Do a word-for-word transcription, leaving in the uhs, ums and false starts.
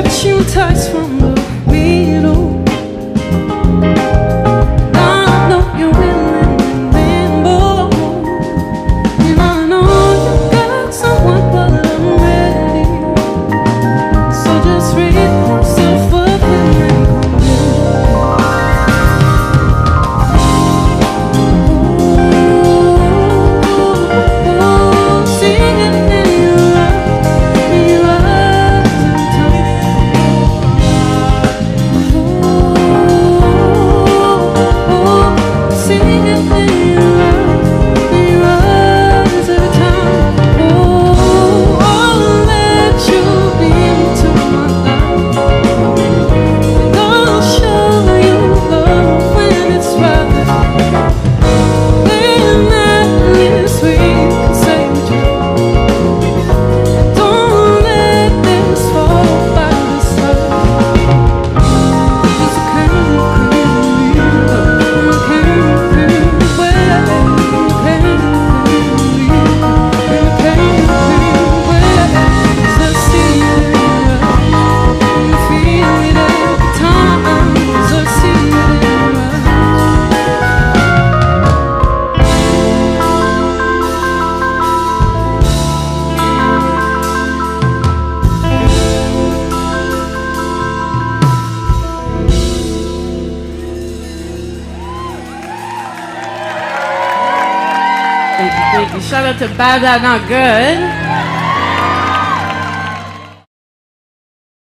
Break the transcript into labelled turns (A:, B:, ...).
A: you touch from the middle. I know you're willing and able, and I know you got someone, but I'm ready. So just rid yourself of him and come in. See it in your eyes, in your eyes every time. See it in your eyes, in your eyes every time. Oh, I'll let you into my life, and I'll show you love when it's right. When at least we can say the truth. Don't let this fall by the side. 'Cause I can't believe, I can't believe, well, I can't believe, I can't believe, well, 'cause I see it in your eyes, and I feel it every time, 'cause I see it in your eyes. Thank you, thank you. Shout out to Bad That Not Good.